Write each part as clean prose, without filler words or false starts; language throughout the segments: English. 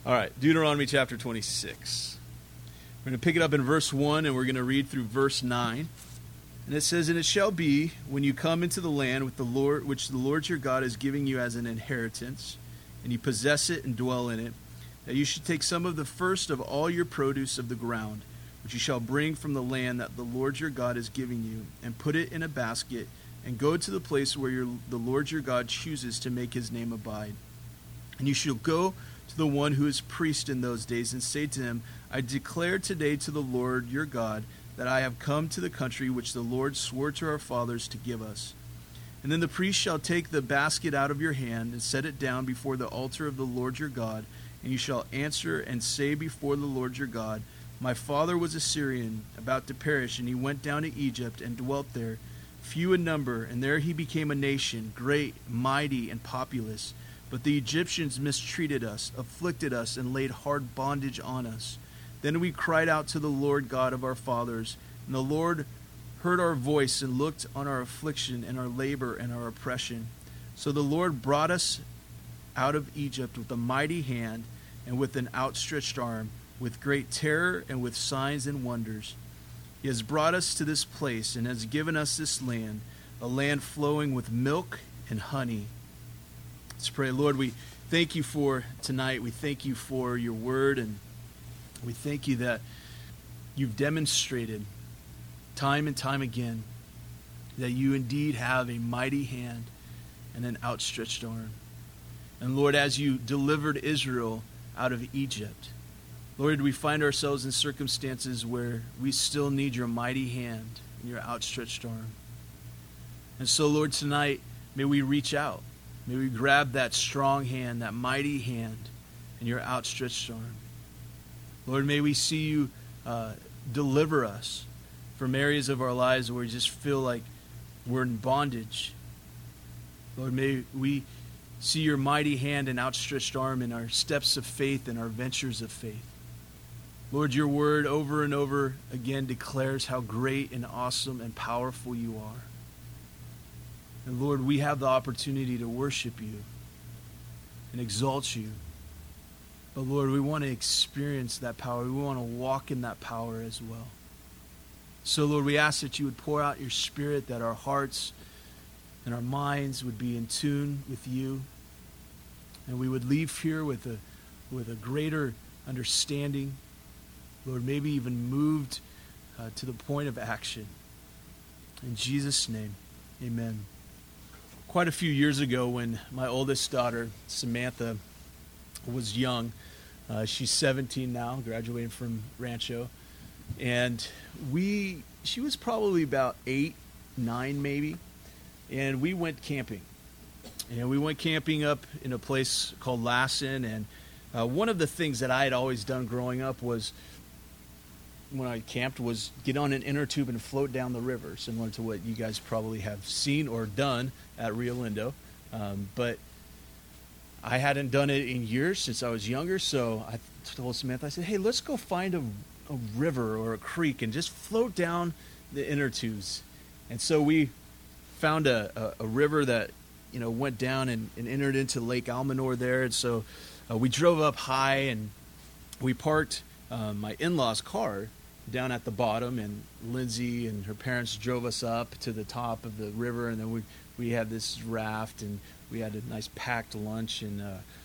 All right, Deuteronomy chapter 26. We're going to pick it up in verse 1, and we're going to read through verse 9. And it says, "And it shall be, when you come into the land with the Lord, which the Lord your God is giving you as an inheritance, and you possess it and dwell in it, that you should take some of the first of all your produce of the ground, which you shall bring from the land that the Lord your God is giving you, and put it in a basket, and go to the place where the Lord your God chooses to make his name abide. And you shall go to the one who is priest in those days, and say to him, I declare today to the Lord your God that I have come to the country which the Lord swore to our fathers to give us. And then the priest shall take the basket out of your hand, and set it down before the altar of the Lord your God, and you shall answer and say before the Lord your God, My father was a Syrian, about to perish, and he went down to Egypt and dwelt there, few in number, and there he became a nation, great, mighty, and populous. But the Egyptians mistreated us, afflicted us, and laid hard bondage on us. Then we cried out to the Lord God of our fathers, and the Lord heard our voice and looked on our affliction and our labor and our oppression. So the Lord brought us out of Egypt with a mighty hand and with an outstretched arm, with great terror and with signs and wonders. He has brought us to this place and has given us this land, a land flowing with milk and honey." Let's pray. Lord, we thank you for tonight. We thank you for your word, and we thank you that you've demonstrated time and time again that you indeed have a mighty hand and an outstretched arm. And Lord, as you delivered Israel out of Egypt, Lord, we find ourselves in circumstances where we still need your mighty hand and your outstretched arm. And so, Lord, tonight, may we reach out. May we grab that strong hand, that mighty hand, and your outstretched arm. Lord, may we see you deliver us from areas of our lives where we just feel like we're in bondage. Lord, may we see your mighty hand and outstretched arm in our steps of faith and our ventures of faith. Lord, your word over and over again declares how great and awesome and powerful you are. And Lord, we have the opportunity to worship you and exalt you. But Lord, we want to experience that power. We want to walk in that power as well. So Lord, we ask that you would pour out your Spirit, that our hearts and our minds would be in tune with you. And we would leave here with a greater understanding. Lord, maybe even moved to the point of action. In Jesus' name, amen. Quite a few years ago, when my oldest daughter, Samantha, was young, she's 17 now, graduating from Rancho, and she was probably about 8, 9 maybe, and we went camping. And we went camping up in a place called Lassen, and one of the things that I had always done growing up was, when I camped, was get on an inner tube and float down the river, similar to what you guys probably have seen or done at Rio Lindo. But I hadn't done it in years since I was younger, so I told Samantha, I said, hey, let's go find a river or a creek and just float down the inner tubes. And so we found a river that went down and entered into Lake Almanor there. And so we drove up high, and we parked my in-laws' car down at the bottom, and Lindsay and her parents drove us up to the top of the river, and then we had this raft, and we had a nice packed lunch and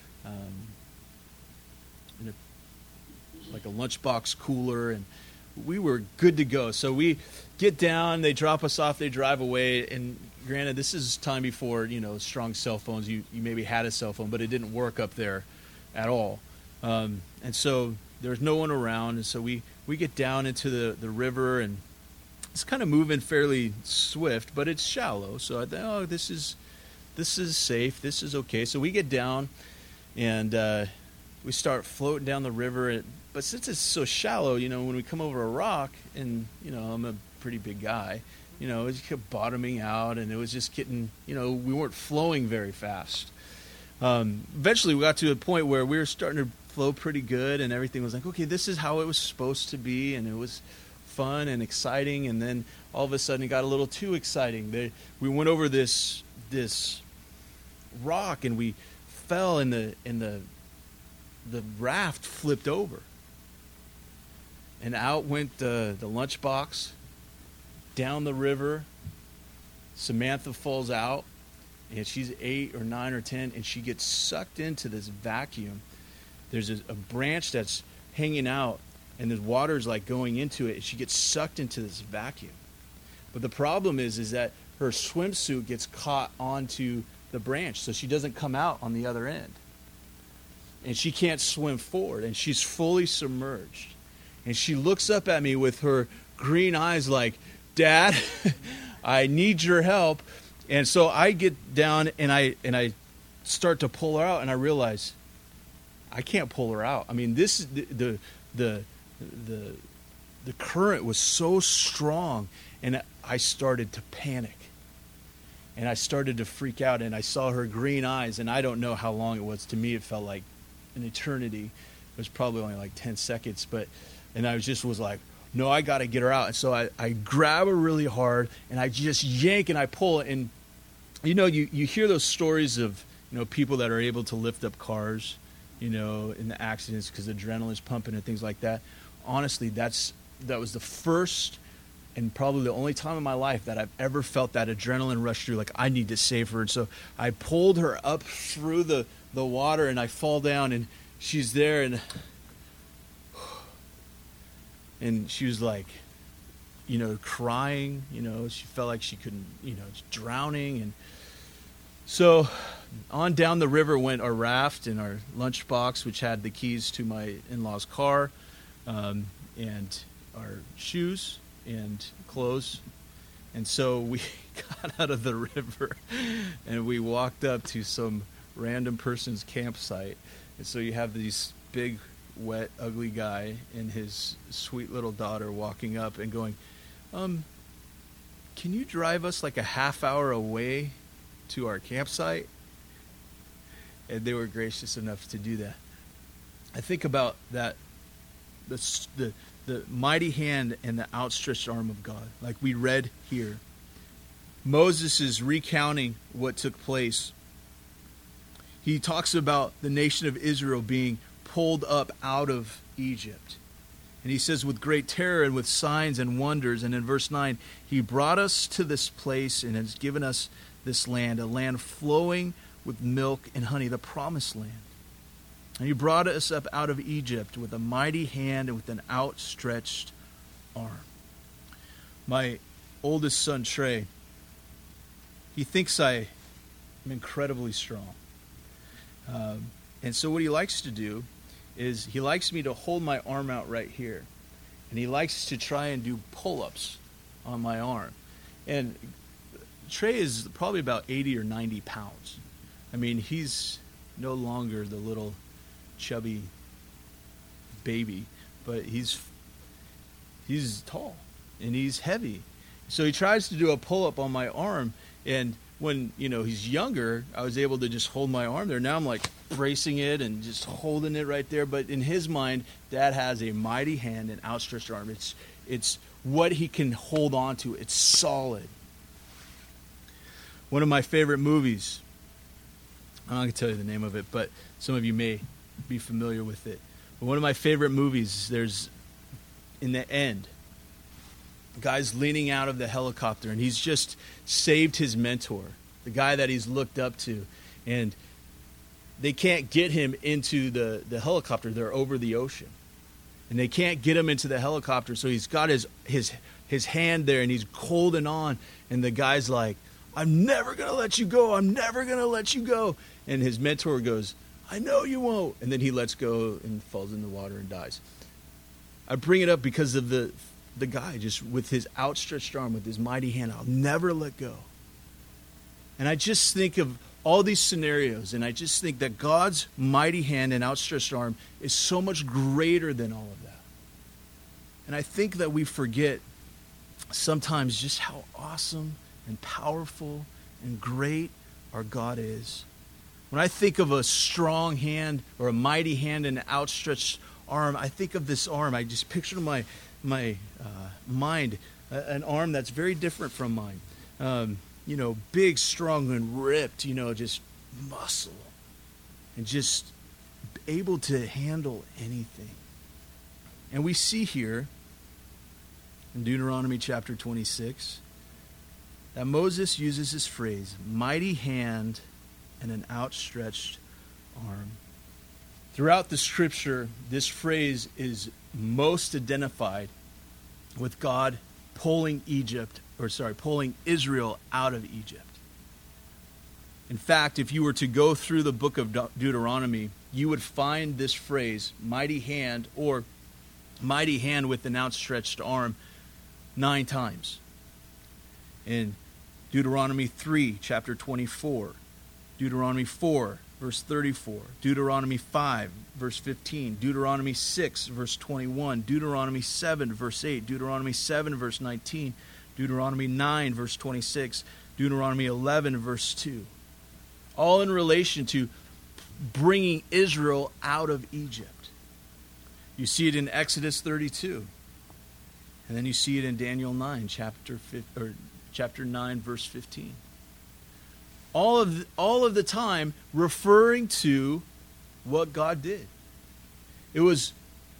like a lunchbox cooler, and we were good to go. So we get down, they drop us off, they drive away, and granted, this is time before strong cell phones. You maybe had a cell phone, but it didn't work up there at all, and so there's no one around, and so we get down into the river, and it's kind of moving fairly swift, but it's shallow. So I thought, this is safe, this is okay. So we get down, and we start floating down the river. But since it's so shallow, when we come over a rock, and I'm a pretty big guy, it just kept bottoming out, and it was just getting, we weren't flowing very fast. Eventually, we got to a point where we were starting to flow pretty good, and everything was like, okay, this is how it was supposed to be, and it was fun and exciting. And then all of a sudden, it got a little too exciting. We went over this rock, and we fell in the the raft flipped over. And out went the lunchbox, down the river. Samantha falls out, and she's 8 or 9 or 10, and she gets sucked into this vacuum. There's a branch that's hanging out, and the water's like going into it, and she gets sucked into this vacuum. But the problem is that her swimsuit gets caught onto the branch, so she doesn't come out on the other end. And she can't swim forward, and she's fully submerged. And she looks up at me with her green eyes like, Dad, I need your help. And so I get down and I start to pull her out, and I realize I can't pull her out. I mean, this the current was so strong, and I started to panic. And I started to freak out, and I saw her green eyes, and I don't know how long it was. To me, it felt like an eternity. It was probably only like 10 seconds, and I was like, no, I got to get her out. And so I grab her really hard, and I just yank and I pull. And, you hear those stories of, people that are able to lift up cars, in the accidents because adrenaline's pumping and things like that. Honestly, that was the first and probably the only time in my life that I've ever felt that adrenaline rush through, like I need to save her. And so I pulled her up through the water, and I fall down, and she's there, and she was like, crying, she felt like she couldn't, drowning. And so on down the river went our raft and our lunchbox, which had the keys to my in-laws' car, and our shoes and clothes. And so we got out of the river and we walked up to some random person's campsite. And so you have these big, wet, ugly guy and his sweet little daughter walking up and going, can you drive us like a half hour away to our campsite? And they were gracious enough to do that. I think about that, the mighty hand and the outstretched arm of God, like we read here. Moses is recounting what took place. He talks about the nation of Israel being pulled up out of Egypt. And he says, with great terror and with signs and wonders. And in verse 9, he brought us to this place and has given us this land, a land flowing with milk and honey, the promised land. And he brought us up out of Egypt with a mighty hand and with an outstretched arm. My oldest son, Trey, he thinks I am incredibly strong. And so what he likes to do is he likes me to hold my arm out right here. And he likes to try and do pull-ups on my arm. And Trey is probably about 80 or 90 pounds. I mean, he's no longer the little chubby baby, but he's tall and he's heavy. So he tries to do a pull-up on my arm, and when he's younger, I was able to just hold my arm there. Now I'm like bracing it and just holding it right there. But in his mind, Dad has a mighty hand and outstretched arm. It's what he can hold on to. It's solid. One of my favorite movies, I'm not going to tell you the name of it, but some of you may be familiar with it. But one of my favorite movies, there's, in the end, the guy's leaning out of the helicopter, and he's just saved his mentor, the guy that he's looked up to. And they can't get him into the helicopter. They're over the ocean. And they can't get him into the helicopter, so he's got his hand there, and he's holding on. And the guy's like, I'm never going to let you go. I'm never going to let you go. And his mentor goes, I know you won't. And then he lets go and falls in the water and dies. I bring it up because of the guy just with his outstretched arm, with his mighty hand. I'll never let go. And I just think of all these scenarios, and I just think that God's mighty hand and outstretched arm is so much greater than all of that. And I think that we forget sometimes just how awesome and powerful and great our God is. When I think of a strong hand or a mighty hand and an outstretched arm, I think of this arm. I just picture in my mind an arm that's very different from mine. Big, strong, and ripped, just muscle. And just able to handle anything. And we see here in Deuteronomy chapter 26 that Moses uses this phrase, mighty hand and an outstretched arm. Throughout the scripture, this phrase is most identified with God pulling Israel out of Egypt. In fact, if you were to go through the book of Deuteronomy, you would find this phrase, mighty hand, or mighty hand with an outstretched arm, 9 times. In Deuteronomy 3, chapter 24, Deuteronomy 4, verse 34, Deuteronomy 5, verse 15, Deuteronomy 6, verse 21, Deuteronomy 7, verse 8, Deuteronomy 7, verse 19, Deuteronomy 9, verse 26, Deuteronomy 11, verse 2. All in relation to bringing Israel out of Egypt. You see it in Exodus 32. And then you see it in Daniel 9, chapter 9, verse 15. All of the time referring to what God did. It was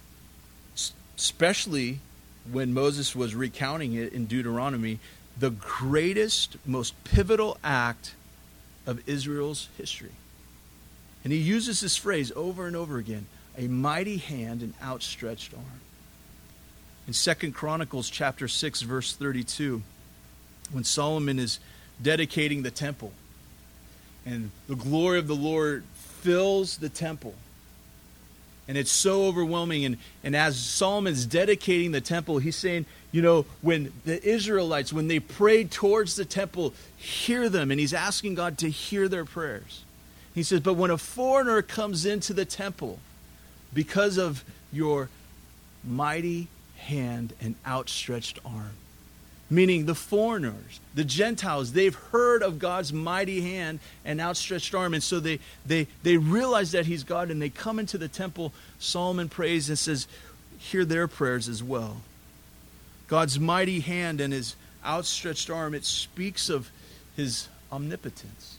especially when Moses was recounting it in Deuteronomy, the greatest, most pivotal act of Israel's history. And he uses this phrase over and over again, a mighty hand and outstretched arm. In 2 Chronicles chapter 6, verse 32, when Solomon is dedicating the temple, and the glory of the Lord fills the temple, and it's so overwhelming, and as Solomon's dedicating the temple, he's saying, when the Israelites, when they prayed towards the temple, hear them, and he's asking God to hear their prayers. He says, but when a foreigner comes into the temple, because of your mighty hand and outstretched arm, meaning the foreigners, the Gentiles, they've heard of God's mighty hand and outstretched arm, and so they realize that he's God, and they come into the temple. Solomon prays and says, hear their prayers as well. God's mighty hand and his outstretched arm, it speaks of his omnipotence.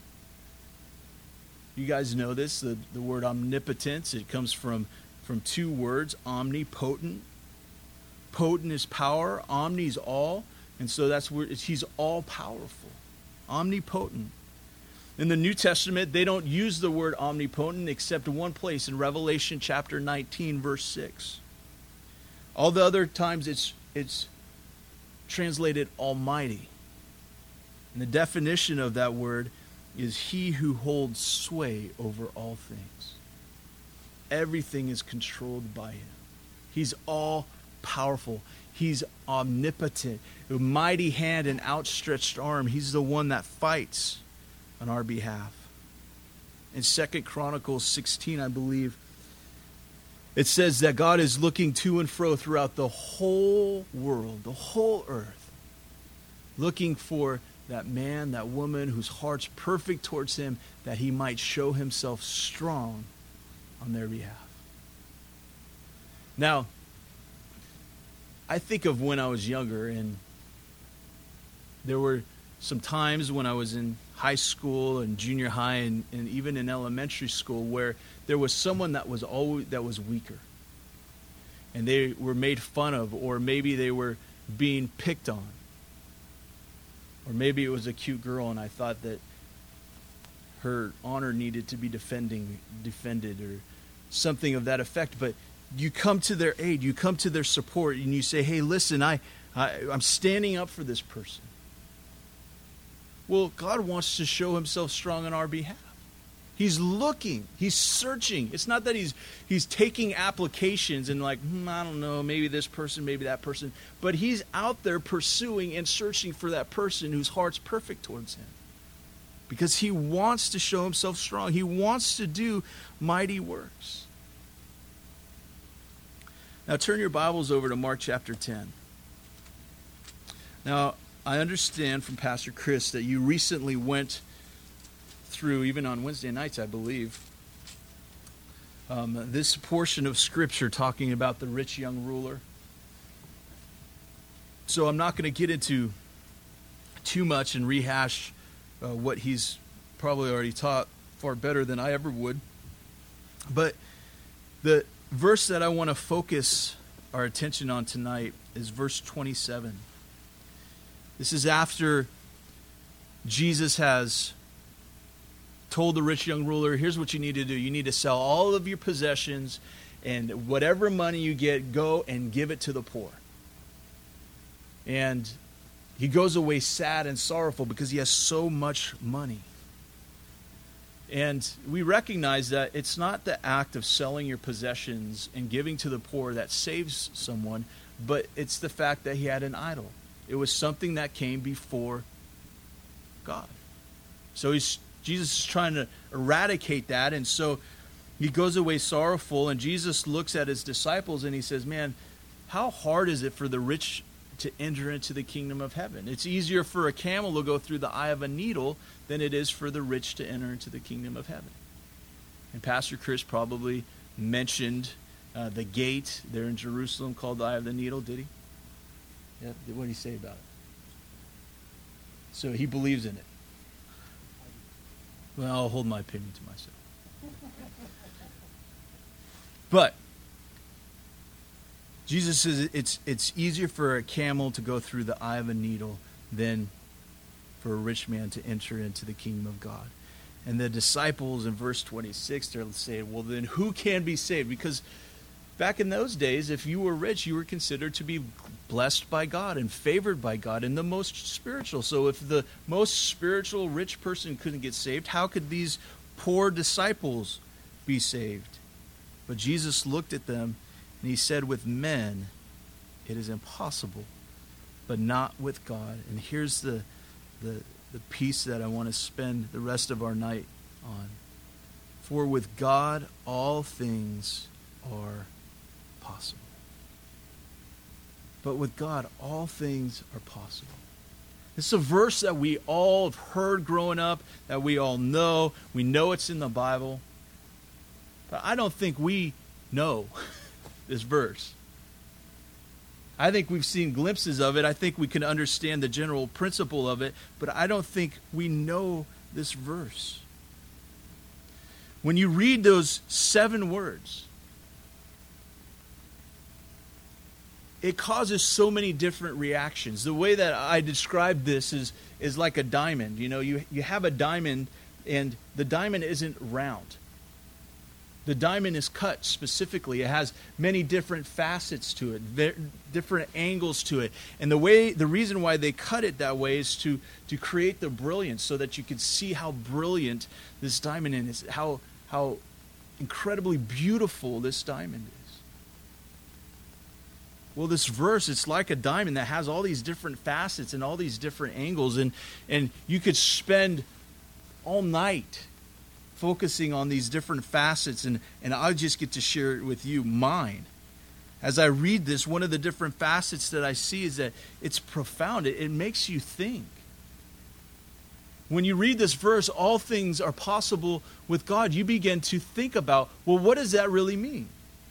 You guys know this, the word omnipotence, it comes from 2 words, omnipotent. Potent is power, omni is all, and so that's where he's all powerful, omnipotent. In the New Testament, they don't use the word omnipotent except one place in Revelation chapter 19, verse 6. All the other times it's translated almighty. And the definition of that word is he who holds sway over all things. Everything is controlled by him. He's all powerful. He's omnipotent. A mighty hand and outstretched arm. He's the one that fights on our behalf. In 2 Chronicles 16, I believe, it says that God is looking to and fro throughout the whole world, the whole earth, looking for that man, that woman whose heart's perfect towards him, that he might show himself strong on their behalf. Now, I think of when I was younger, and there were some times when I was in high school and junior high and even in elementary school where there was someone that was weaker. And they were made fun of, or maybe they were being picked on. Or maybe it was a cute girl and I thought that her honor needed to be defended or something of that effect. But you come to their aid, you come to their support, and you say, hey, listen, I'm standing up for this person. Well, God wants to show himself strong on our behalf. He's looking, he's searching. It's not that he's taking applications and like, I don't know, maybe this person, maybe that person. But he's out there pursuing and searching for that person whose heart's perfect towards him. Because he wants to show himself strong. He wants to do mighty works. Now turn your Bibles over to Mark chapter 10. Now, I understand from Pastor Chris that you recently went through, even on Wednesday nights, I believe, this portion of Scripture talking about the rich young ruler. So I'm not going to get into too much and rehash what he's probably already taught far better than I ever would. But The verse that I want to focus our attention on tonight is verse 27. This is after Jesus has told the rich young ruler, here's what you need to do. You need to sell all of your possessions, and whatever money you get, go and give it to the poor. And he goes away sad and sorrowful because he has so much money. And we recognize that it's not the act of selling your possessions and giving to the poor that saves someone, but it's the fact that he had an idol. It was something that came before God. So Jesus is trying to eradicate that, and so he goes away sorrowful, and Jesus looks at his disciples and he says, man, how hard is it for the rich to enter into the kingdom of heaven? It's easier for a camel to go through the eye of a needle than it is for the rich to enter into the kingdom of heaven. And Pastor Chris probably mentioned the gate there in Jerusalem called the eye of the needle, did he? Yeah, what did he say about it? So he believes in it. Well, I'll hold my opinion to myself. But Jesus says it's easier for a camel to go through the eye of a needle than for a rich man to enter into the kingdom of God. And the disciples in verse 26, they're saying, well, then who can be saved? Because back in those days, if you were rich, you were considered to be blessed by God and favored by God and the most spiritual. So if the most spiritual rich person couldn't get saved, how could these poor disciples be saved? But Jesus looked at them and he said, with men, it is impossible, but not with God. And here's the piece that I want to spend the rest of our night on. For with God, all things are possible. But with God, all things are possible. This is a verse that we all have heard growing up, that we all know. We know it's in the Bible. But I don't think we know this verse. I think we've seen glimpses of it. I think we can understand the general principle of it, but I don't think we know this verse. When you read those 7 words, it causes so many different reactions. The way that I describe this is like a diamond. You know, you have a diamond, and the diamond isn't round. The diamond is cut specifically. It has many different facets to it, different angles to it. And the reason why they cut it that way is to create the brilliance, so that you can see how brilliant this diamond is, how incredibly beautiful this diamond is. Well, this verse, it's like a diamond that has all these different facets and all these different angles. And you could spend all night focusing on these different facets, and I'll just get to share it with you, mine. As I read this, one of the different facets that I see is that it's profound. It makes you think. When you read this verse, all things are possible with God, you begin to think about, well, what does that really mean?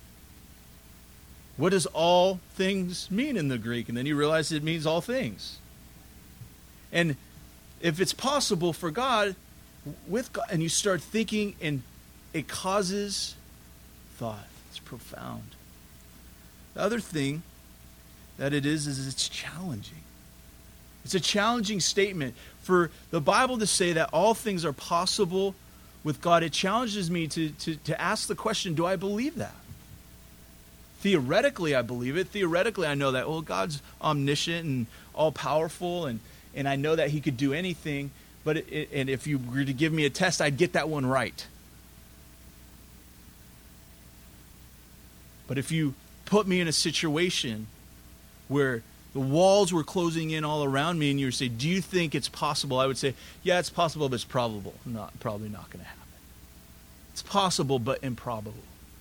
What does all things mean in the Greek? And then you realize it means all things. And if it's possible for God, with God, and you start thinking, and it causes thought. It's profound. The other thing that it is it's challenging. It's a challenging statement. For the Bible to say that all things are possible with God, it challenges me to ask the question, do I believe that? Theoretically, I believe it. Theoretically, I know that, well, God's omniscient and all-powerful, and I know that he could do anything. But and if you were to give me a test, I'd get that one right. But if you put me in a situation where the walls were closing in all around me, and you would say, do you think it's possible? I would say, yeah, it's possible, but it's probably not going to happen. It's possible, but improbable.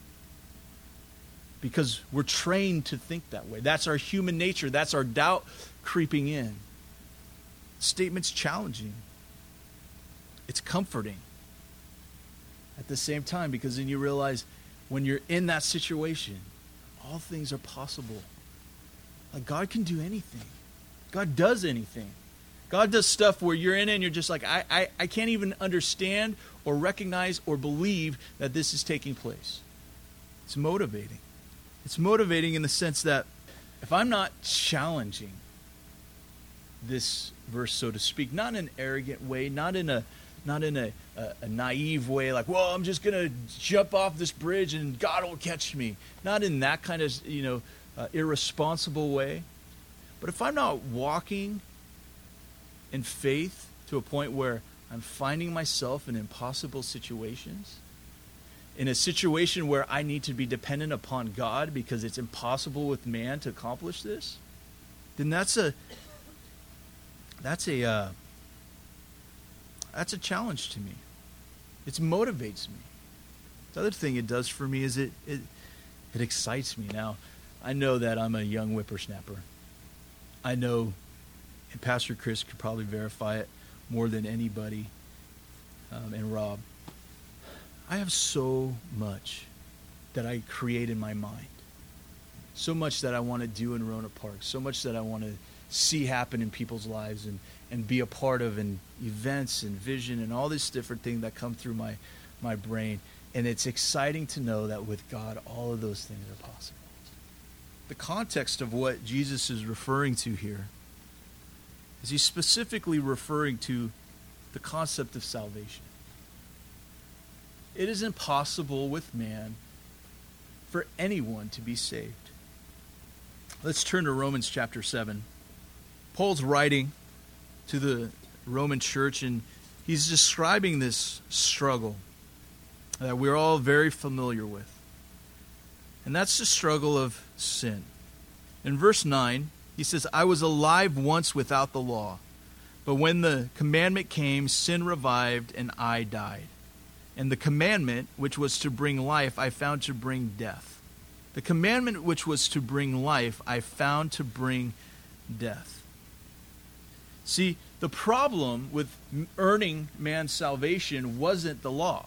Because we're trained to think that way. That's our human nature. That's our doubt creeping in. The statement's challenging. It's comforting at the same time, because then you realize when you're in that situation, all things are possible. Like, God can do anything. God does anything. God does stuff where you're in it and you're just like, I can't even understand or recognize or believe that this is taking place. It's motivating. It's motivating in the sense that if I'm not challenging this verse, so to speak, not in an arrogant way, not in a naive way, like, well, I'm just going to jump off this bridge and God will catch me. Not in that kind of, irresponsible way. But if I'm not walking in faith to a point where I'm finding myself in impossible situations, in a situation where I need to be dependent upon God because it's impossible with man to accomplish this, then that's a challenge to me. It motivates me. The other thing it does for me is it excites me. Now, I know that I'm a young whippersnapper. I know, and Pastor Chris could probably verify it more than anybody, and Rob. I have so much that I create in my mind. So much that I want to do in Rona Park. So much that I want to see happen in people's lives and be a part of, and events and vision and all this different thing that come through my brain. And it's exciting to know that with God, all of those things are possible. The context of what Jesus is referring to here is he's specifically referring to the concept of salvation. It is impossible with man for anyone to be saved. Let's turn to Romans chapter 7. Paul's writing to the Roman church, and he's describing this struggle that we're all very familiar with. And that's the struggle of sin. In verse 9, he says, I was alive once without the law, but when the commandment came, sin revived, and I died. And the commandment, which was to bring life, I found to bring death. The commandment which was to bring life, I found to bring death. See, the problem with earning man's salvation wasn't the law.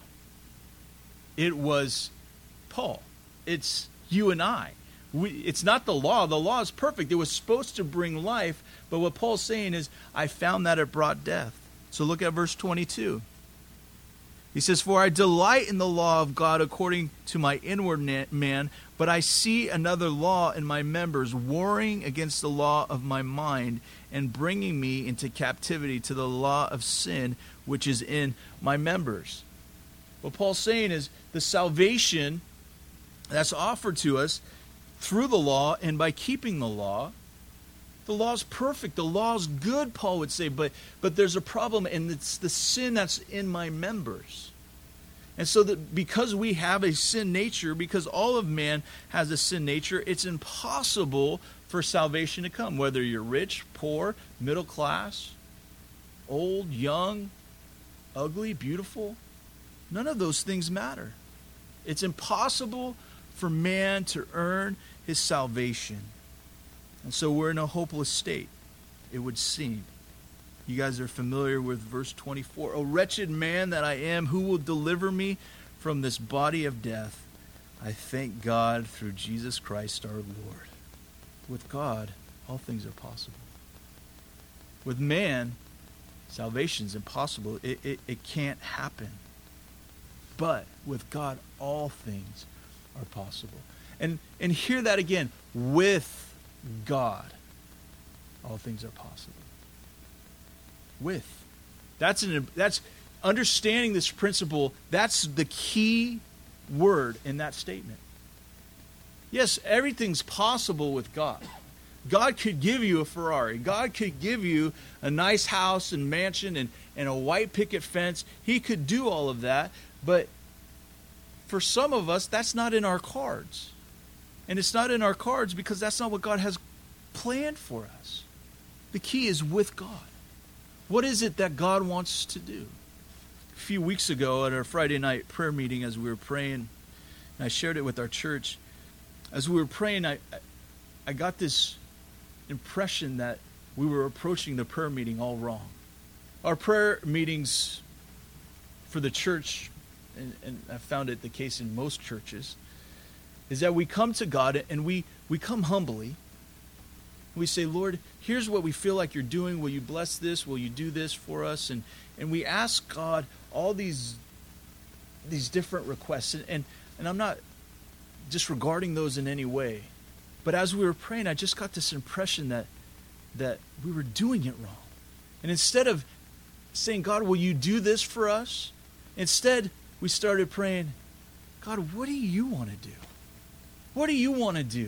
It was Paul. It's you and I. It's not the law. The law is perfect. It was supposed to bring life, but what Paul's saying is, I found that it brought death. So look at verse 22. He says, for I delight in the law of God according to my inward man, but I see another law in my members, warring against the law of my mind and bringing me into captivity to the law of sin, which is in my members. What Paul's saying is the salvation that's offered to us through the law and by keeping the law is perfect. The law is good, Paul would say, but there's a problem, and it's the sin that's in my members. And so that because we have a sin nature, because all of man has a sin nature, it's impossible for salvation to come. Whether you're rich, poor, middle class, old, young, ugly, beautiful, none of those things matter. It's impossible for man to earn his salvation. And so we're in a hopeless state, it would seem. You guys are familiar with verse 24. O wretched man that I am, who will deliver me from this body of death? I thank God through Jesus Christ our Lord. With God, all things are possible. With man, salvation is impossible. It can't happen. But with God, all things are possible. And hear that again. With God, all things are possible. With. That's understanding this principle. That's the key word in that statement. Yes, everything's possible with God. God could give you a Ferrari. God could give you a nice house and mansion and a white picket fence. He could do all of that. But for some of us, that's not in our cards. And it's not in our cards because that's not what God has planned for us. The key is with God. What is it that God wants to do? A few weeks ago at our Friday night prayer meeting, as we were praying, and I shared it with our church, as we were praying, I got this impression that we were approaching the prayer meeting all wrong. Our prayer meetings for the church, and I found it the case in most churches, is that we come to God and we come humbly. We say, Lord, here's what we feel like you're doing. Will you bless this? Will you do this for us? And we ask God all these different requests. And I'm not disregarding those in any way. But as we were praying, I just got this impression that we were doing it wrong. And instead of saying, God, will you do this for us? Instead, we started praying, God, what do you want to do? What do you want to do?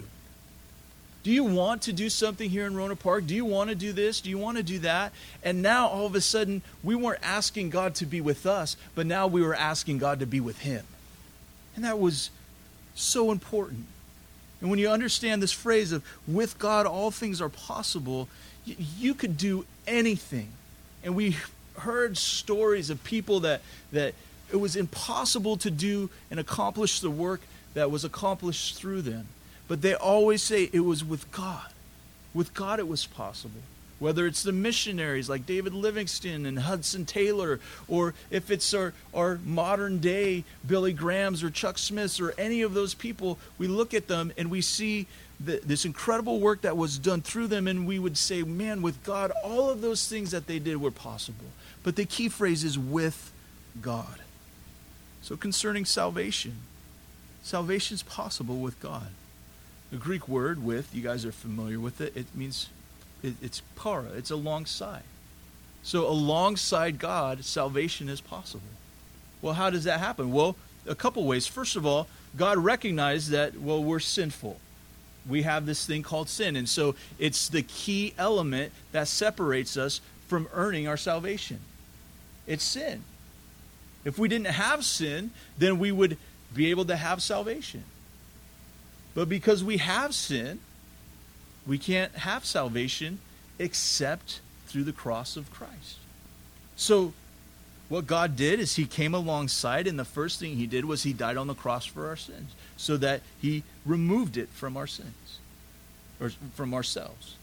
Do you want to do something here in Rohnert Park? Do you want to do this? Do you want to do that? And now, all of a sudden, we weren't asking God to be with us, but now we were asking God to be with Him. And that was so important. And when you understand this phrase of, with God, all things are possible, you could do anything. And we heard stories of people that it was impossible to do and accomplish the work that was accomplished through them. But they always say it was with God. With God it was possible. Whether it's the missionaries like David Livingston and Hudson Taylor, or if it's our modern day Billy Grahams or Chuck Smiths or any of those people, we look at them and we see this incredible work that was done through them, and we would say, man, with God, all of those things that they did were possible. But the key phrase is with God. So concerning salvation, salvation is possible with God. The Greek word with, you guys are familiar with it, it means, it's para, it's alongside. So alongside God, salvation is possible. Well, how does that happen? Well, a couple ways. First of all, God recognized that, well, we're sinful. We have this thing called sin. And so it's the key element that separates us from earning our salvation. It's sin. If we didn't have sin, then we would be able to have salvation. But because we have sin, we can't have salvation except through the cross of Christ. So what God did is He came alongside, and the first thing He did was He died on the cross for our sins, so that He removed it from our sins, or from ourselves.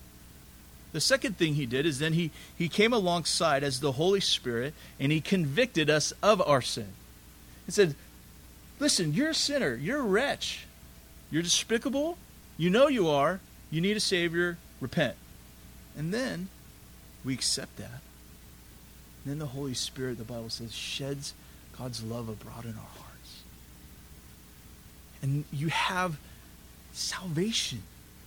The second thing He did is then He came alongside as the Holy Spirit, and He convicted us of our sin. He said, listen, you're a sinner, you're a wretch, you're despicable, you know you are, you need a Savior, repent. And then we accept that. And then the Holy Spirit, the Bible says, sheds God's love abroad in our hearts. And you have salvation.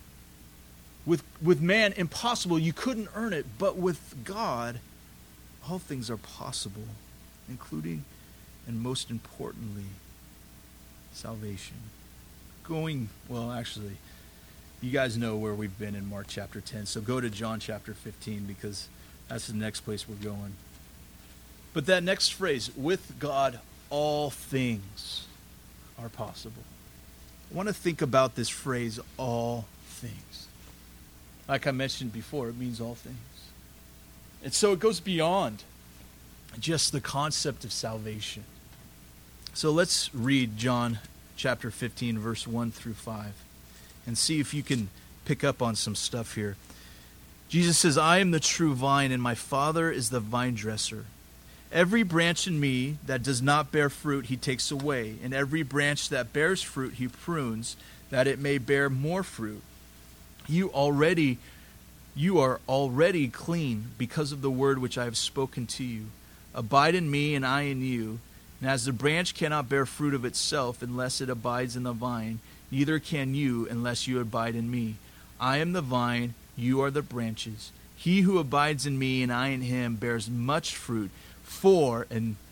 With man, impossible. You couldn't earn it. But with God, all things are possible, including, and most importantly, salvation. Actually, you guys know where we've been in Mark chapter 10. So go to John chapter 15, because that's the next place we're going. But that next phrase, with God, all things are possible. I want to think about this phrase, all things. Like I mentioned before, it means all things. And so it goes beyond just the concept of salvation. So let's read John chapter 15, verse 1 through 5, and see if you can pick up on some stuff here. Jesus says, I am the true vine, and my Father is the vine dresser. Every branch in me that does not bear fruit, He takes away, and every branch that bears fruit, He prunes, that it may bear more fruit. You are already clean because of the word which I have spoken to you. Abide in me, and I in you. And as the branch cannot bear fruit of itself unless it abides in the vine, neither can you unless you abide in me. I am the vine, you are the branches. He who abides in me and I in him bears much fruit. For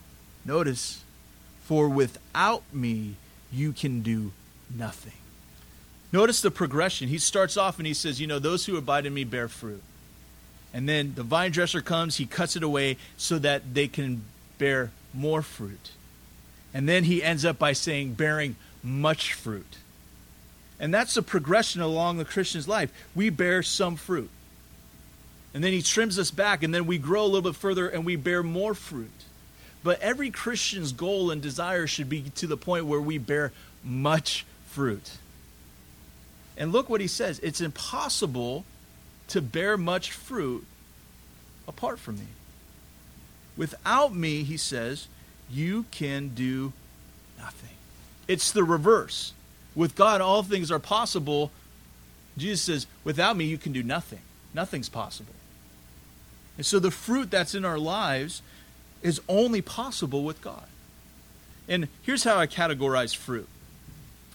without me you can do nothing. Notice the progression. He starts off and he says, those who abide in me bear fruit. And then the vine dresser comes, He cuts it away so that they can bear more fruit. And then He ends up by saying, bearing much fruit. And that's the progression along the Christian's life. We bear some fruit. And then He trims us back, and then we grow a little bit further and we bear more fruit. But every Christian's goal and desire should be to the point where we bear much fruit. And look what He says. It's impossible to bear much fruit apart from me. Without me, He says, you can do nothing. It's the reverse. With God, all things are possible. Jesus says, without me, you can do nothing. Nothing's possible. And so the fruit that's in our lives is only possible with God. And here's how I categorize fruit.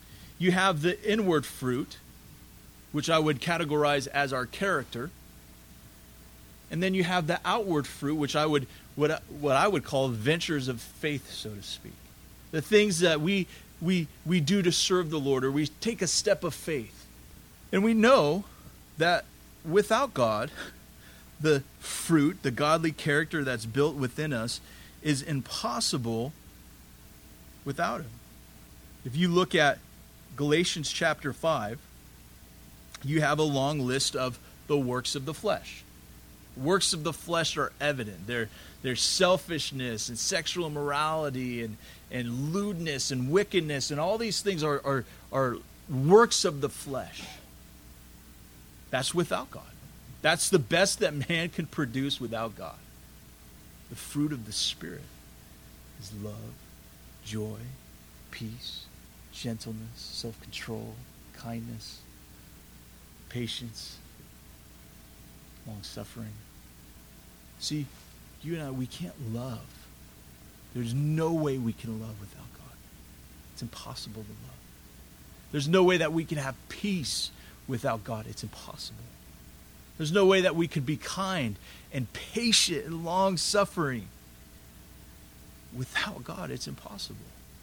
you have the inward fruit, which I would categorize as our character. And then you have the outward fruit, which what I would call ventures of faith, so to speak. The things that we do to serve the Lord, or we take a step of faith. And we know that without God, the fruit, the godly character that's built within us, is impossible without Him. If you look at Galatians chapter 5, you have a long list of the works of the flesh. Works of the flesh are evident. There's selfishness and sexual immorality and lewdness and wickedness, and all these things are works of the flesh. That's without God. That's the best that man can produce without God. The fruit of the Spirit is love, joy, peace, gentleness, self-control, kindness, patience, long-suffering. See, you and I, we can't love. There's no way we can love without God. It's impossible to love. There's no way that we can have peace without God. It's impossible. There's no way that we could be kind and patient and long-suffering. Without God, it's impossible.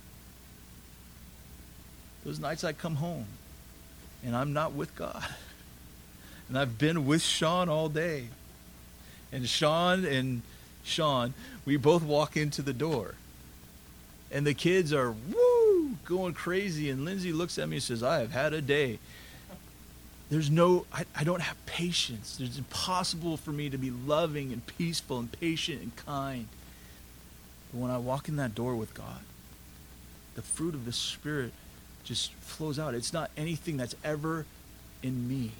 Those nights I come home and I'm not with God. And I've been with Sean all day. And Sean, we both walk into the door. And the kids are, going crazy. And Lindsay looks at me and says, I have had a day. I don't have patience. It's impossible for me to be loving and peaceful and patient and kind. But when I walk in that door with God, the fruit of the Spirit just flows out. It's not anything that's ever in me.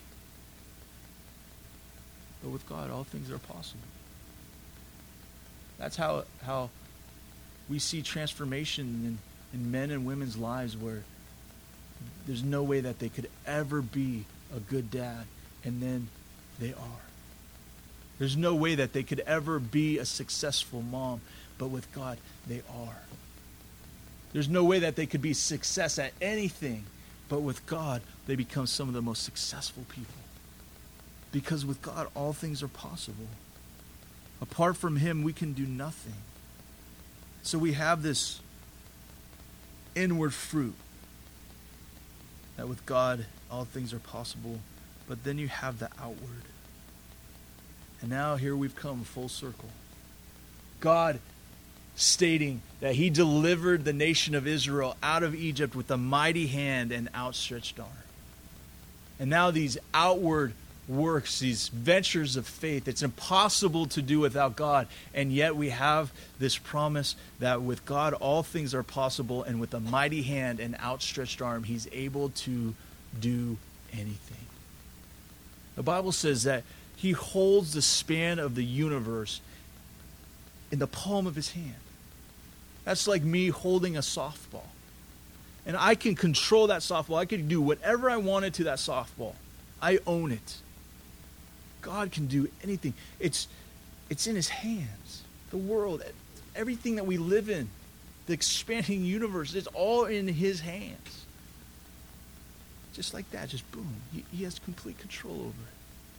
But with God, all things are possible. That's how we see transformation in men and women's lives, where there's no way that they could ever be a good dad, and then they are. There's no way that they could ever be a successful mom, but with God, they are. There's no way that they could be success at anything, but with God, they become some of the most successful people. Because with God, all things are possible. Apart from Him, we can do nothing. So we have this inward fruit, that with God, all things are possible. But then you have the outward. And now here we've come full circle. God stating that He delivered the nation of Israel out of Egypt with a mighty hand and outstretched arm. And now these outward works, these ventures of faith, it's impossible to do without God. And yet we have this promise that with God all things are possible, and with a mighty hand and outstretched arm, He's able to do anything. The Bible says that He holds the span of the universe in the palm of His hand. That's like me holding a softball. And I can control that softball. I can do whatever I wanted to that softball. I own it. God can do anything. It's in His hands. The world, everything that we live in, the expanding universe, it's all in His hands. Just like that, just boom. He has complete control over it.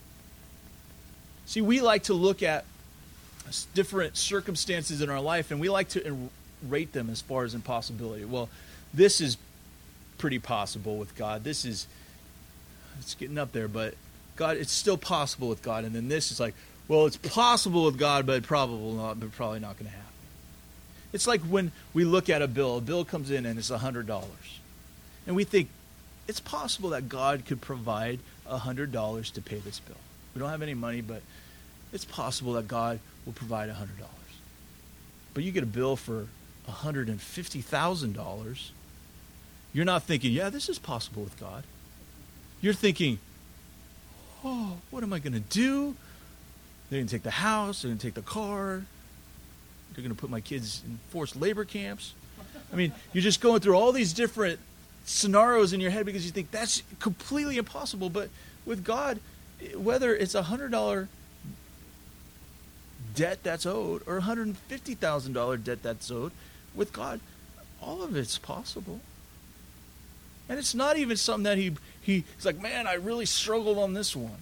See, we like to look at different circumstances in our life, and we like to rate them as far as impossibility. Well, this is pretty possible with God. It's getting up there, but God, it's still possible with God. And then this is like, well, it's possible with God, but probably not going to happen. It's like when we look at a bill. A bill comes in and it's $100. And we think, it's possible that God could provide $100 to pay this bill. We don't have any money, but it's possible that God will provide $100. But you get a bill for $150,000. You're not thinking, yeah, this is possible with God. You're thinking, oh, what am I going to do? They're going to take the house. They're going to take the car. They're going to put my kids in forced labor camps. I mean, you're just going through all these different scenarios in your head because you think that's completely impossible. But with God, whether it's $100 debt that's owed or $150,000 debt that's owed, with God, all of it's possible. And it's not even something that he's like, man, I really struggled on this one.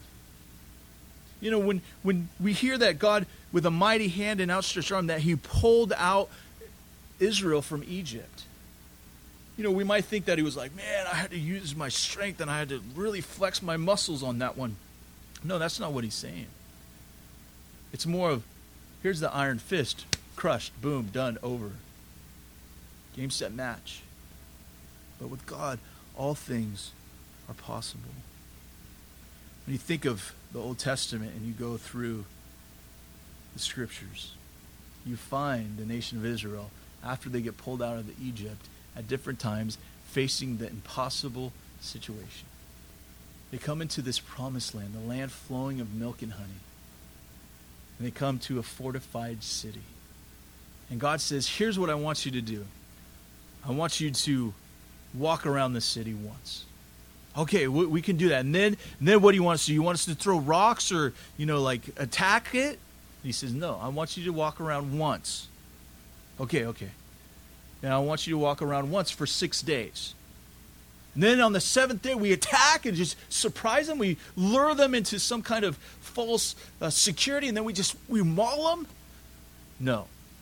You know, when we hear that God, with a mighty hand and outstretched arm, that he pulled out Israel from Egypt. You know, we might think that he was like, man, I had to use my strength and I had to really flex my muscles on that one. No, that's not what he's saying. It's more of, here's the iron fist, crushed, boom, done, over. Game, set, match. But with God, all things are possible. When you think of the Old Testament and you go through the scriptures, you find the nation of Israel, after they get pulled out of Egypt, at different times, facing the impossible situation. They come into this promised land, the land flowing of milk and honey. And they come to a fortified city. And God says, here's what I want you to do. I want you to walk around the city once. Okay, we can do that. And then what do you want us to do? You want us to throw rocks or, like attack it? And he says, no, I want you to walk around once. Okay. And I want you to walk around once for 6 days. And then on the 7th day, we attack and just surprise them. We lure them into some kind of false security, and then we maul them? No.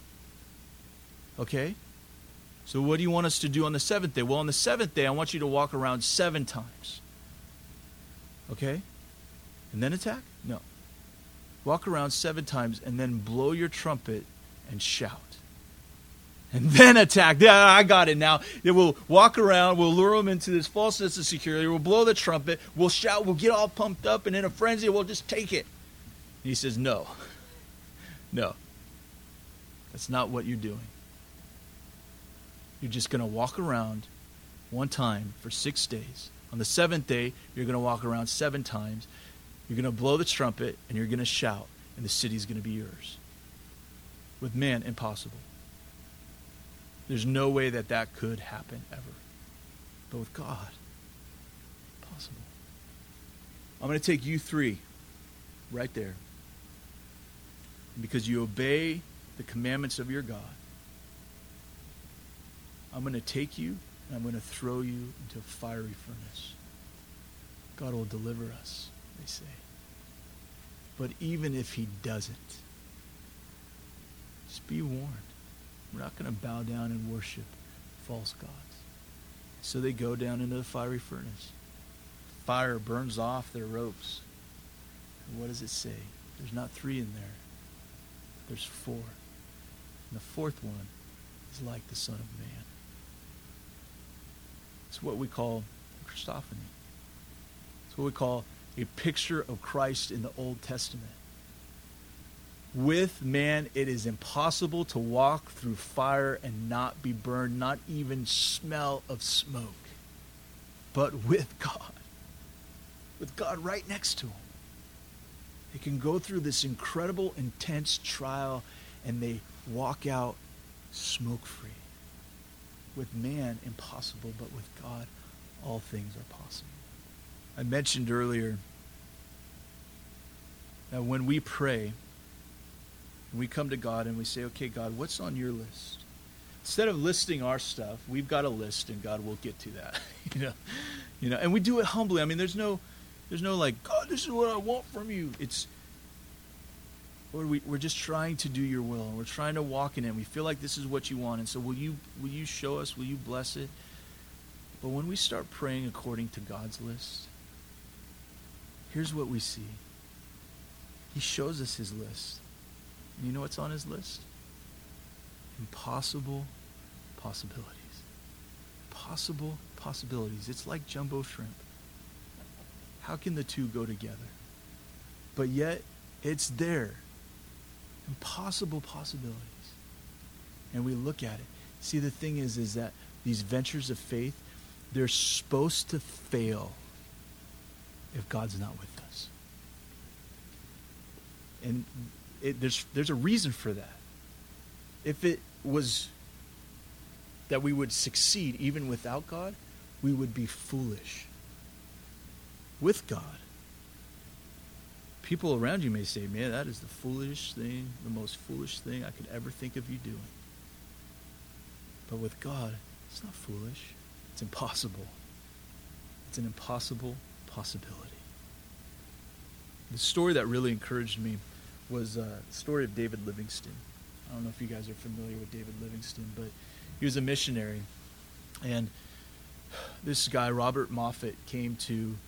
Okay? So what do you want us to do on the 7th day? Well, on the 7th day, I want you to walk around 7 times. Okay? And then attack? No. Walk around 7 times and then blow your trumpet and shout. And then attack. Yeah, I got it now. We'll walk around. We'll lure them into this false sense of security. We'll blow the trumpet. We'll shout. We'll get all pumped up. And in a frenzy, we'll just take it. And he says, no. No. That's not what you're doing. You're just going to walk around one time for 6 days. On the 7th day, you're going to walk around 7 times. You're going to blow the trumpet, and you're going to shout, and the city's going to be yours. With man, impossible. There's no way that could happen ever. But with God, possible. I'm going to take you 3 right there. And because you obey the commandments of your God, I'm going to take you and I'm going to throw you into a fiery furnace. God will deliver us, they say. But even if he doesn't, just be warned. We're not going to bow down and worship false gods. So they go down into the fiery furnace. Fire burns off their ropes. And what does it say? There's not 3 in there. There's 4. And the 4th one is like the Son of Man. It's what we call Christophany. It's what we call a picture of Christ in the Old Testament. With man, it is impossible to walk through fire and not be burned, not even smell of smoke. But with God right next to him, they can go through this incredible, intense trial and they walk out smoke-free. With man, impossible, but with God, all things are possible. I mentioned earlier that when we pray, we come to God and we say, okay, God, what's on your list? Instead of listing our stuff, we've got a list, and God will get to that. And we do it humbly. I mean, there's no like, God, this is what I want from you. It's, Lord, we're just trying to do your will, and we're trying to walk in it. We feel like this is what you want, and so will you show us? Will you bless it? But when we start praying according to God's list, here's what we see. He shows us his list. And you know what's on his list? Impossible possibilities. Possible possibilities. It's like jumbo shrimp. How can the two go together? But yet, it's there. Impossible possibilities. And we look at it. See, the thing is that these ventures of faith, they're supposed to fail if God's not with us. And there's a reason for that. If it was that we would succeed even without God, we would be foolish. With God, people around you may say, man, that is the most foolish thing I could ever think of you doing. But with God, it's not foolish. It's impossible. it's an impossible possibility. The story that really encouraged me was the story of David Livingstone. I don't know if you guys are familiar with David Livingstone, but he was a missionary. And this guy, Robert Moffat, came to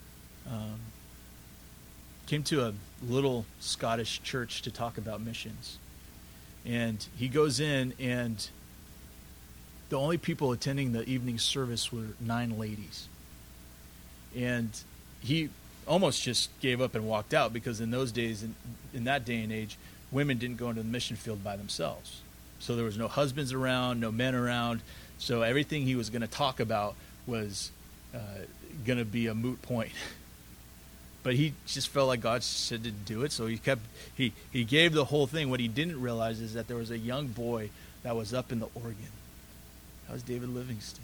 a little Scottish church to talk about missions. And he goes in, and the only people attending the evening service were 9 ladies. And he almost just gave up and walked out, because in those days, in that day and age, women didn't go into the mission field by themselves. So there was no husbands around, no men around. So everything he was going to talk about was going to be a moot point. But he just felt like God said to do it, so he gave the whole thing. What he didn't realize is that there was a young boy that was up in the organ. That was David Livingstone.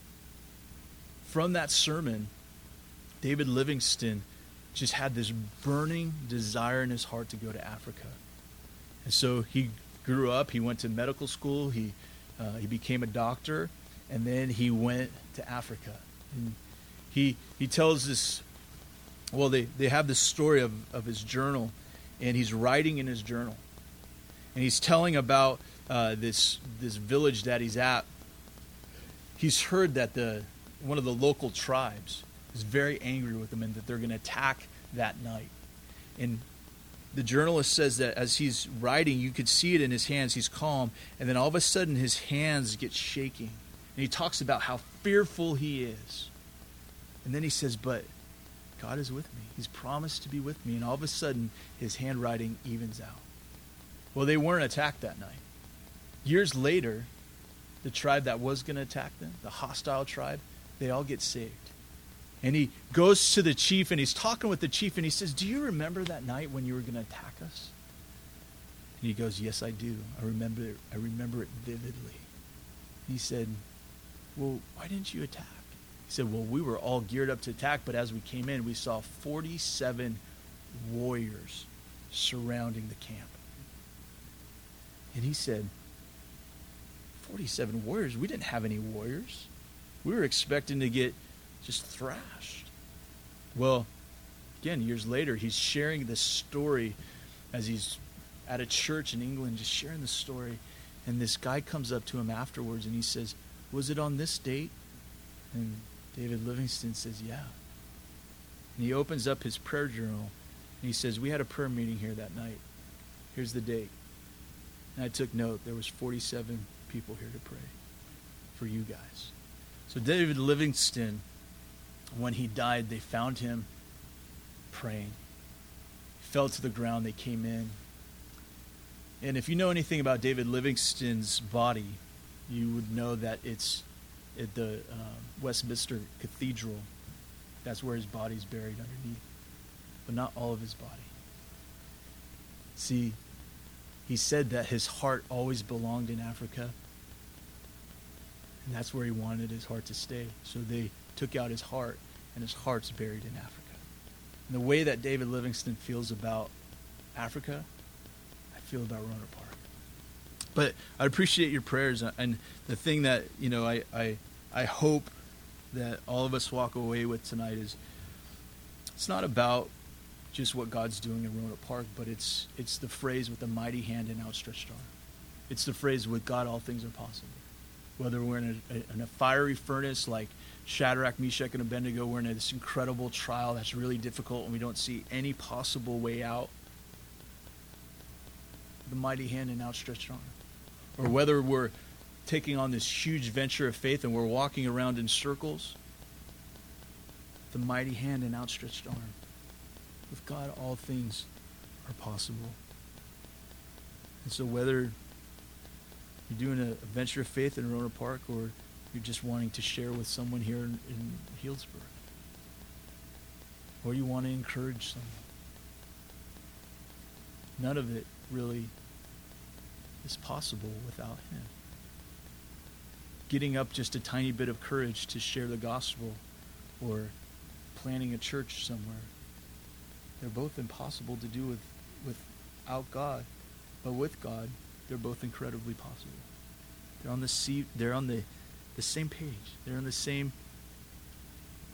From that sermon, David Livingstone just had this burning desire in his heart to go to Africa. And so he grew up, he went to medical school, he became a doctor, and then he went to Africa. And he tells this, well, they have this story of his journal, and he's writing in his journal. And he's telling about this village that he's at. He's heard that one of the local tribes is very angry with him and that they're going to attack that night. And the journalist says that as he's writing, you could see it in his hands. He's calm. And then all of a sudden, his hands get shaking. And he talks about how fearful he is. And then he says, but God is with me. He's promised to be with me. And all of a sudden, his handwriting evens out. Well, they weren't attacked that night. Years later, the tribe that was going to attack them, the hostile tribe, they all get saved. And he goes to the chief, and he's talking with the chief, and he says, do you remember that night when you were going to attack us? And he goes, yes, I do. I remember it vividly. He said, well, why didn't you attack? He said, well, we were all geared up to attack, but as we came in, we saw 47 warriors surrounding the camp. And he said, 47 warriors? We didn't have any warriors. We were expecting to get just thrashed. Well, again, years later, he's sharing this story as he's at a church in England, just sharing the story. And this guy comes up to him afterwards, and he says, was it on this date? And David Livingstone says, yeah. And he opens up his prayer journal, and he says, we had a prayer meeting here that night. Here's the date. And I took note. There was 47 people here to pray for you guys. So David Livingstone, when he died, they found him praying. He fell to the ground. They came in. And if you know anything about David Livingstone's body, you would know that it's at the Westminster Cathedral. That's where his body's buried underneath. But not all of his body. See, he said that his heart always belonged in Africa. And that's where he wanted his heart to stay. So they took out his heart, and his heart's buried in Africa. And the way that David Livingstone feels about Africa, I feel about Rohnert Park. But I appreciate your prayers, and the thing that I hope that all of us walk away with tonight is it's not about just what God's doing in Rohnert Park, but it's the phrase with a mighty hand and outstretched arm. It's the phrase with God all things are possible. Whether we're in a fiery furnace like Shadrach, Meshach, and Abednego, we're in this incredible trial that's really difficult and we don't see any possible way out. The mighty hand and outstretched arm. Or whether we're taking on this huge venture of faith and we're walking around in circles, the mighty hand and outstretched arm. With God, all things are possible. And so whether you're doing a venture of faith in Rohnert Park or you're just wanting to share with someone here in Healdsburg, or you want to encourage someone, none of it really is possible without him. Getting up just a tiny bit of courage to share the gospel or planting a church somewhere, they're both impossible to do without God. But with God, they're both incredibly possible. They're on the same page. They're on the same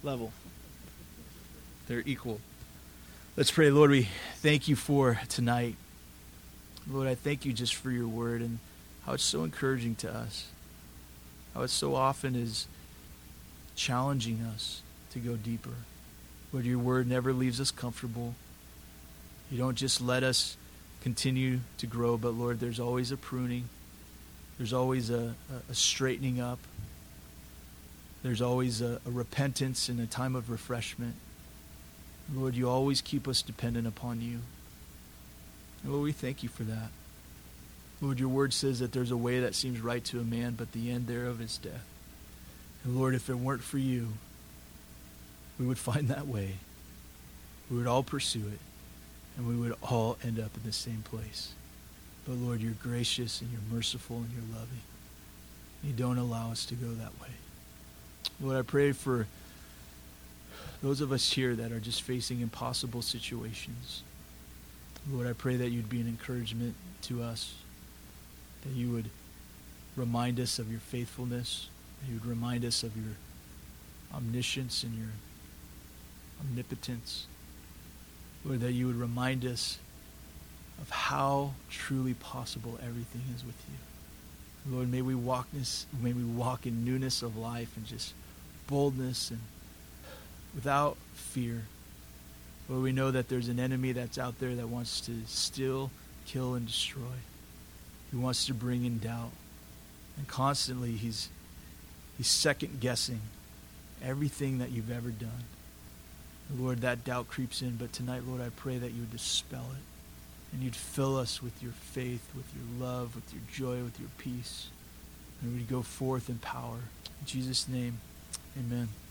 level. They're equal. Let's pray. Lord, we thank you for tonight. Lord, I thank you just for your word and how it's so encouraging to us. How it so often is challenging us to go deeper. Lord, your word never leaves us comfortable. You don't just let us continue to grow, but Lord, there's always a pruning. There's always a straightening up. There's always a repentance and a time of refreshment. Lord, you always keep us dependent upon you. And Lord, we thank you for that. Lord, your word says that there's a way that seems right to a man, but the end thereof is death. And Lord, if it weren't for you, we would find that way. We would all pursue it, and we would all end up in the same place. But Lord, you're gracious and you're merciful and you're loving. You don't allow us to go that way. Lord, I pray for those of us here that are just facing impossible situations. Lord, I pray that you'd be an encouragement to us, that you would remind us of your faithfulness, that you would remind us of your omniscience and your omnipotence. Lord, that you would remind us of how truly possible everything is with you. Lord, may we walk in newness of life and just boldness and without fear. Lord, we know that there's an enemy that's out there that wants to steal, kill, and destroy. He wants to bring in doubt. And constantly he's second-guessing everything that you've ever done. Lord, that doubt creeps in, but tonight, Lord, I pray that you would dispel it. And you'd fill us with your faith, with your love, with your joy, with your peace. And we'd go forth in power. In Jesus' name, amen.